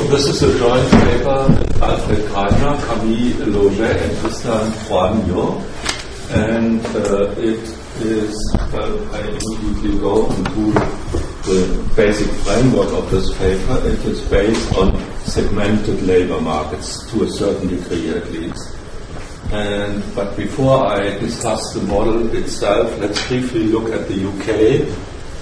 this is a joint paper with Alfred Kreiner, Camille Loget, and Tristan Froignot, and it is, I immediately go into the basic framework of this paper. It is based on segmented labor markets, to a certain degree at least. But before I discuss the model itself, let's briefly look at the UK.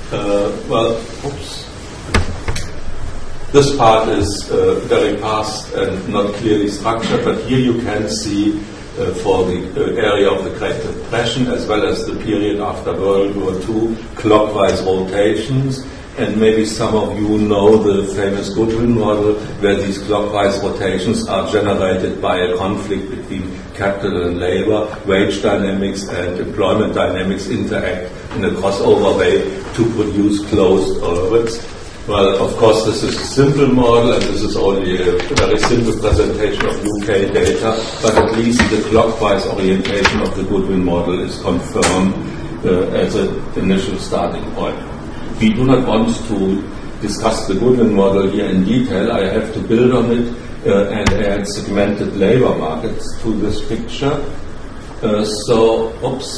This part is very fast and not clearly structured, but here you can see for the area of the Great Depression as well as the period after World War II, clockwise rotations. And maybe some of you know the famous Goodwin model, where these clockwise rotations are generated by a conflict between capital and labor. Wage dynamics and employment dynamics interact in a crossover way to produce closed orbits. Well, of course, this is a simple model, and this is only a very simple presentation of UK data, but at least the clockwise orientation of the Goodwin model is confirmed as an initial starting point. We do not want to discuss the Goodwin model here in detail. I have to build on it and add segmented labor markets to this picture. So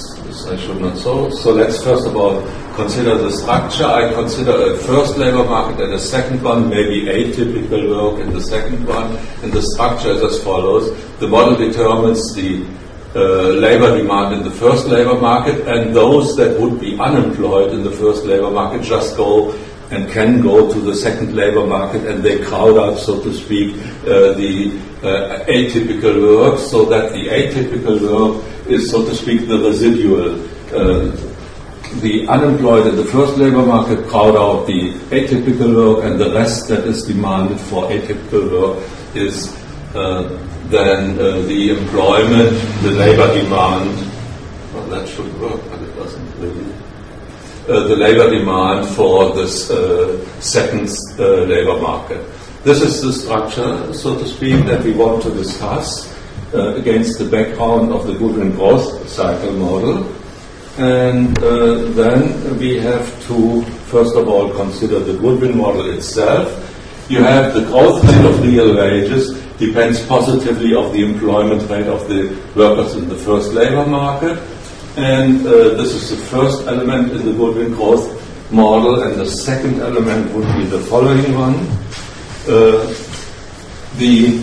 let's first of all consider the structure. I consider a first labor market and a second one, maybe atypical work in the second one, and the structure is as follows. The model determines the labor demand in the first labor market, and those that would be unemployed in the first labor market just go and can go to the second labor market, and they crowd out, so to speak, the atypical work, so that the atypical work is, so to speak, the residual. The unemployed in the first labor market crowd out the atypical work, and the rest that is demanded for atypical work is then the employment, the labor demand. Well, that should work, but it doesn't really. The labor demand for this second labor market. This is the structure, so to speak, that we want to discuss against the background of the Goodwin growth cycle model. And then we have to, first of all, consider the Goodwin model itself. You have the growth rate of real wages depends positively of the employment rate of the workers in the first labor market. And this is the first element in the Goodwin growth model, and the second element would be the following one. The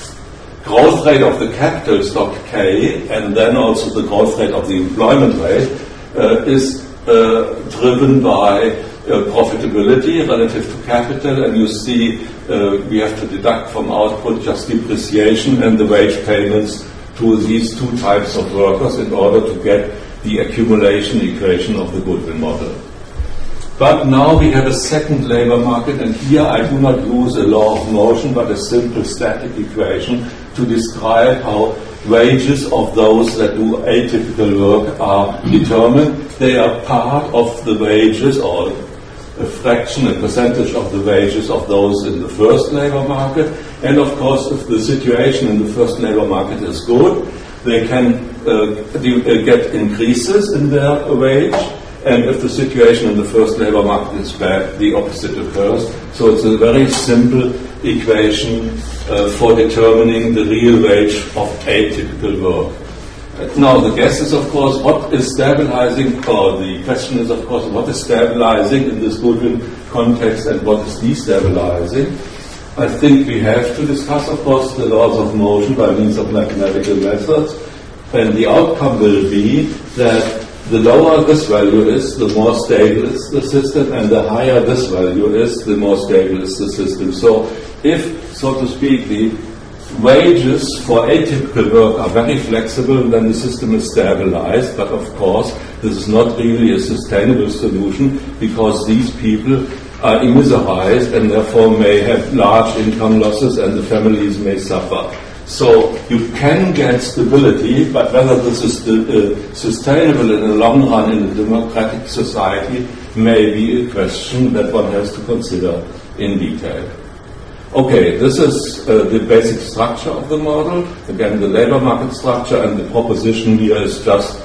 growth rate of the capital stock K, and then also the growth rate of the employment rate, is driven by profitability relative to capital, and you see we have to deduct from output just depreciation and the wage payments to these two types of workers in order to get the accumulation equation of the Goodwin model. But now we have a second labor market, and here I do not use a law of motion but a simple static equation to describe how wages of those that do atypical work are determined. They are part of the wages, or a fraction, a percentage of the wages of those in the first labor market. And of course, if the situation in the first labor market is good, they can get increases in their wage. And if the situation in the first labor market is bad, the opposite occurs. So it's a very simple equation for determining the real wage of atypical work. Now the guess is, of course, what is stabilizing, or the question is, of course, what is stabilizing in this Goodwin context and what is destabilizing? I think we have to discuss, of course, the laws of motion by means of mathematical methods, and the outcome will be that the lower this value is, the more stable is the system, and the higher this value is, the more stable is the system. So if, so to speak, the wages for atypical work are very flexible, then the system is stabilized. But of course, this is not really a sustainable solution, because these people are immiserized and therefore may have large income losses, and the families may suffer. So you can get stability, but whether this is sustainable in the long run in a democratic society may be a question that one has to consider in detail. Okay, this is the basic structure of the model. Again, the labor market structure, and the proposition here is just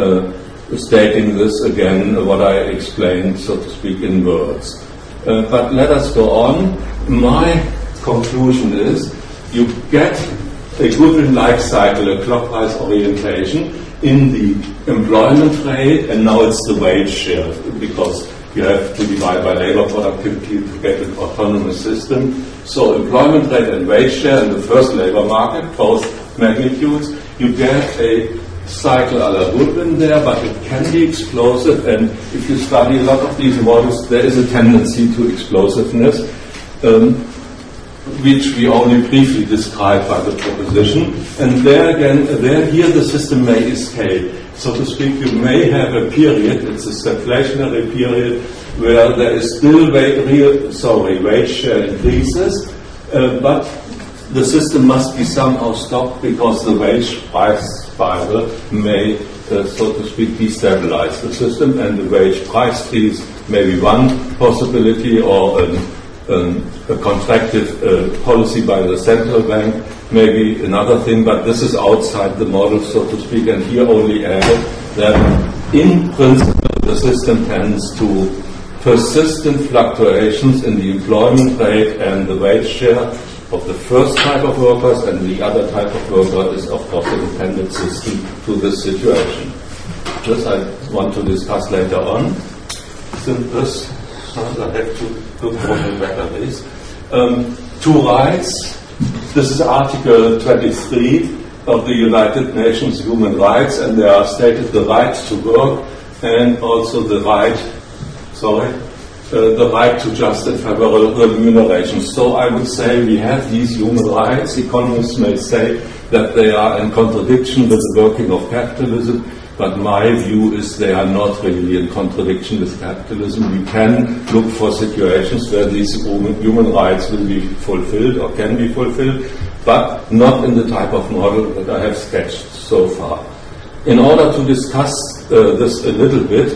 stating this again, what I explained, so to speak, in words. But let us go on. My conclusion is you get a Goodwin life cycle, a clockwise orientation in the employment rate, and now it's the wage share, because you have to divide by labor productivity to get an autonomous system. So employment rate and wage share in the first labor market, both magnitudes, you get a cycle a la Goodwin there, but it can be explosive, and if you study a lot of these models, there is a tendency to explosiveness, which we only briefly described by the proposition. And there again, here the system may escape. So to speak, you may have a period, it's a stagflationary period, where there is still wage share increases, but the system must be somehow stopped because the wage price spiral may, so to speak, destabilize the system, and the wage price freeze may be one possibility, or a contractive policy by the central bank may be another thing, but this is outside the model, so to speak, and here only added that in principle the system tends to persistent fluctuations in the employment rate and the wage share of the first type of workers, and the other type of worker is, of course, a dependent system to this situation. This I want to discuss later on. Since this, I have to look for the batteries. Two rights. This is Article 23 of the United Nations Human Rights, and they are stated the right to work and also the right to just and favorable remuneration. So I would say we have these human rights. Economists may say that they are in contradiction with the working of capitalism, but my view is they are not really in contradiction with capitalism. We can look for situations where these human rights will be fulfilled or can be fulfilled, but not in the type of model that I have sketched so far. In order to discuss this a little bit,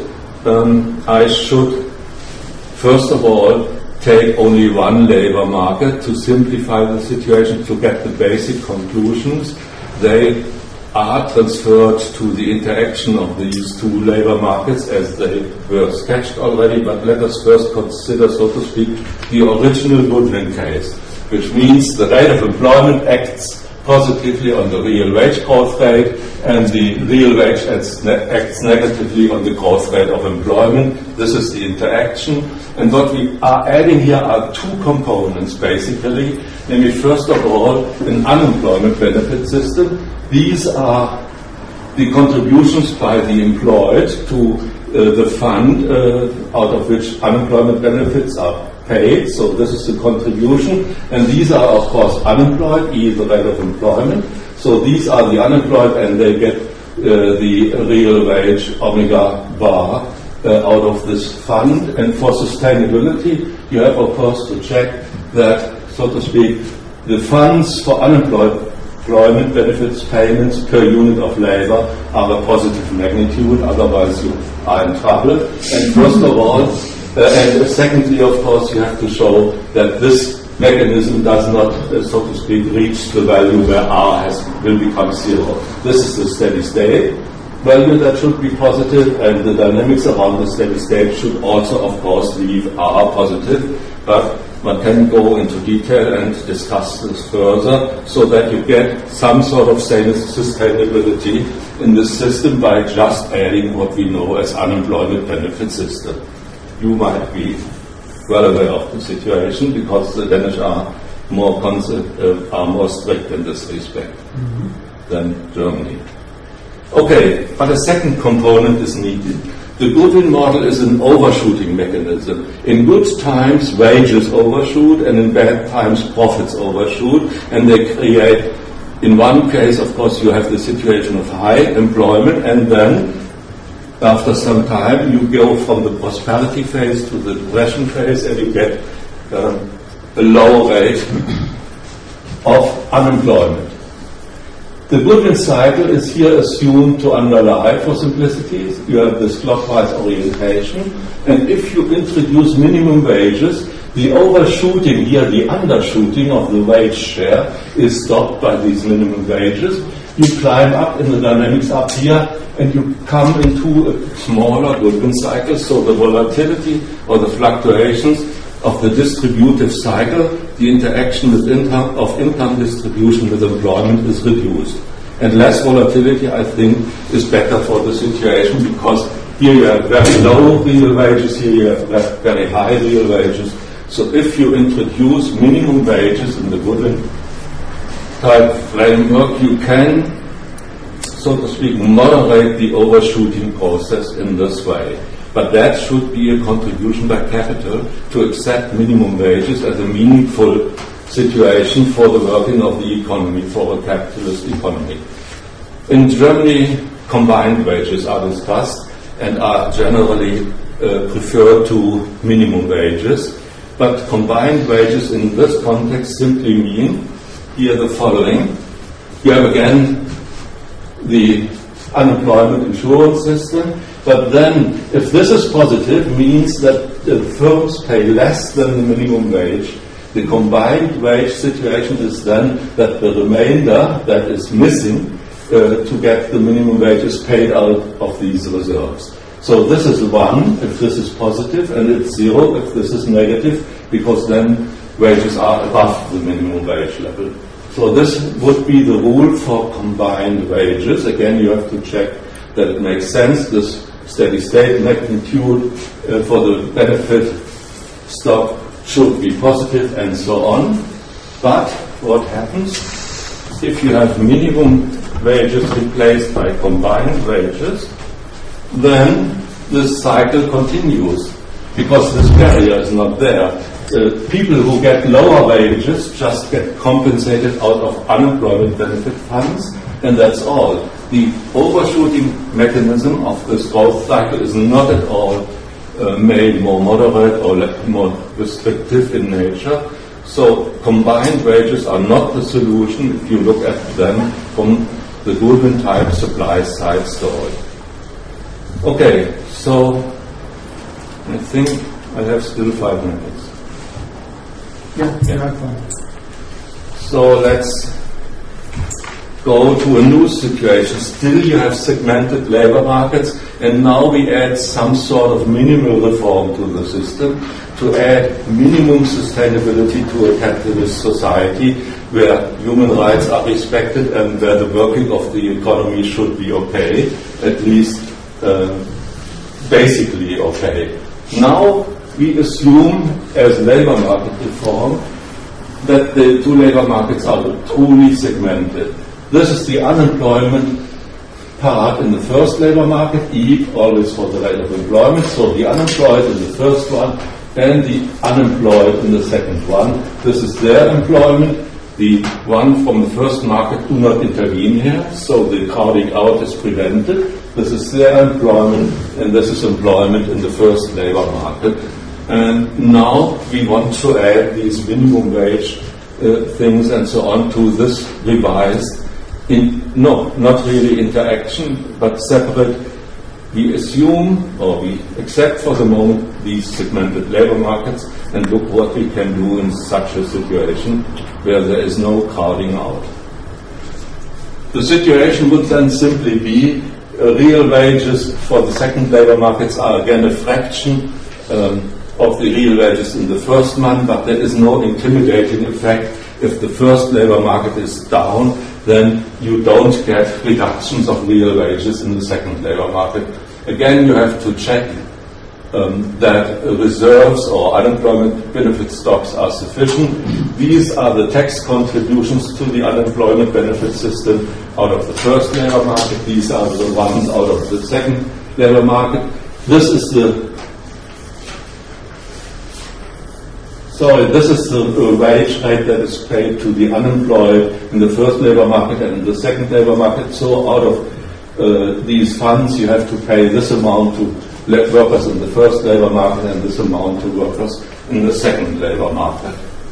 I should first of all take only one labor market to simplify the situation, to get the basic conclusions. They are transferred to the interaction of these two labor markets as they were sketched already, but let us first consider, so to speak, the original Goodwin case, which means the rate of employment acts positively on the real wage growth rate, and the real wage acts negatively on the growth rate of employment. This is the interaction. And what we are adding here are two components, basically. Namely, first of all, an unemployment benefit system. These are the contributions by the employed to the fund out of which unemployment benefits are paid. So this is the contribution. And these are, of course, unemployed, e the rate of employment. So these are the unemployed, and they get the real wage omega bar out of this fund. And for sustainability, you have, of course, to check that, so to speak, the funds for unemployment benefits payments per unit of labor are a positive magnitude, otherwise you are in trouble. And first of all, and secondly, of course, you have to show that this mechanism does not, so to speak, reach the value where R will become zero. This is the steady state value that should be positive, and the dynamics around the steady state should also, of course, leave R positive. But one can go into detail and discuss this further so that you get some sort of sustainability in this system by just adding what we know as unemployment benefit system. You might be well aware of the situation because the Danish are more strict in this respect than Germany. Okay, but a second component is needed. The Goodwin model is an overshooting mechanism. In good times, wages overshoot, and in bad times, profits overshoot, and they create, in one case, of course, you have the situation of high employment, and then, after some time, you go from the prosperity phase to the depression phase, and you get a low rate of unemployment. The Goodwin cycle is here assumed to underlie, for simplicity, you have this clockwise orientation, and if you introduce minimum wages, the overshooting here, the undershooting of the wage share is stopped by these minimum wages. You climb up in the dynamics up here, and you come into a smaller Goodwin cycle, so the volatility or the fluctuations of the distributive cycle the interaction with income distribution with employment is reduced. And less volatility, I think, is better for the situation, because here you have very low real wages, here you have very high real wages. So if you introduce minimum wages in the Goodwin type framework, you can, so to speak, moderate the overshooting process in this way. But that should be a contribution by capital to accept minimum wages as a meaningful situation for the working of the economy, for a capitalist economy. In Germany, combined wages are discussed and are generally preferred to minimum wages. But combined wages in this context simply mean here the following. You have again the unemployment insurance system, but then if this is positive, means that the firms pay less than the minimum wage. The combined wage situation is then that the remainder that is missing to get the minimum wage is paid out of these reserves. So this is 1 if this is positive, and it's 0 if this is negative, because then wages are above the minimum wage level. So this would be the rule for combined wages. Again, you have to check that it makes sense. This steady state magnitude for the benefit stock should be positive and so on. But what happens if you have minimum wages replaced by combined wages? Then this cycle continues, because this barrier is not there. People who get lower wages just get compensated out of unemployment benefit funds, and that's all. The overshooting mechanism of this growth cycle is not at all made more moderate or more restrictive in nature. So combined wages are not the solution if you look at them from the Goodwin type supply side story. Okay, so I think I have still 5 minutes. Yeah. So let's go to a new situation. Still you have segmented labor markets, and now we add some sort of minimal reform to the system to add minimum sustainability to a capitalist society where human rights are respected and where the working of the economy should be okay, at least basically okay. Now we assume as labor market reform that the two labor markets are truly segmented. This is the unemployment part in the first labor market, E always for the rate of employment, so the unemployed in the first one and the unemployed in the second one. This is their employment. The one from the first market do not intervene here, so the crowding out is prevented. This is their employment, and this is employment in the first labor market. And now we want to add these minimum wage things and so on to this revised, not really interaction, but separate. We assume, or we accept for the moment, these segmented labor markets, and look what we can do in such a situation where there is no crowding out. The situation would then simply be real wages for the second labor markets are again a fraction of the real wages in the first one, but there is no intimidating effect. If the first labor market is down, then you don't get reductions of real wages in the second labor market. Again, you have to check that reserves or unemployment benefit stocks are sufficient. These are the tax contributions to the unemployment benefit system out of the first labor market. These are the ones out of the second labor market. This is the wage rate that is paid to the unemployed in the first labor market and in the second labor market. So out of these funds, you have to pay this amount to workers in the first labor market and this amount to workers in the second labor market.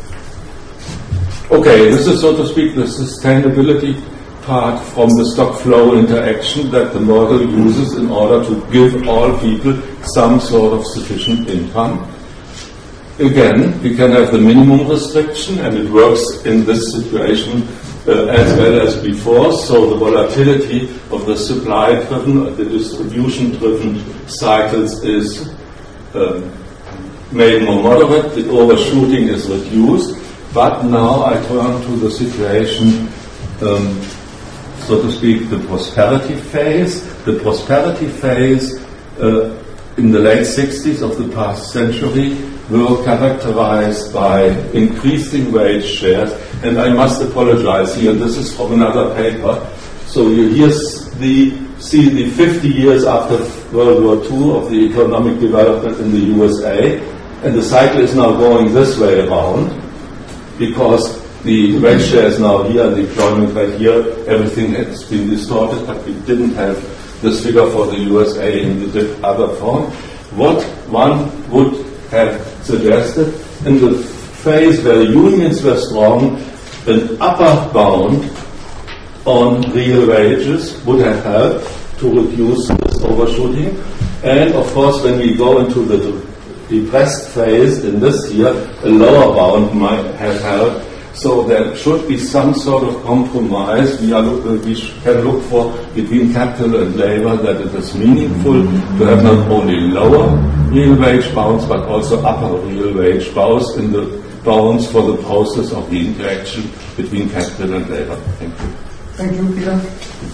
Okay, this is, so to speak, the sustainability part from the stock flow interaction that the model uses in order to give all people some sort of sufficient income. Again, we can have the minimum restriction, and it works in this situation as well as before. So the volatility of the supply-driven, the distribution-driven cycles is made more moderate. The overshooting is reduced. But now I turn to the situation, so to speak, the prosperity phase. The prosperity phase in the late 60s of the past century were characterized by increasing wage shares. And I must apologize here, this is from another paper. So you here see the 50 years after World War II of the economic development in the USA. And the cycle is now going this way around, because the wage share is now here and the employment rate here. Everything has been distorted, but we didn't have this figure for the USA in the other form. What one would have suggested in the phase where unions were strong, an upper bound on real wages would have helped to reduce this overshooting. And of course, when we go into the depressed phase in this year, a lower bound might have helped. So there should be some sort of compromise we can look for between capital and labor, that it is meaningful to have not only lower real wage bounds but also upper real wage bounds in the bounds for the process of the interaction between capital and labor. Thank you. Thank you, Peter.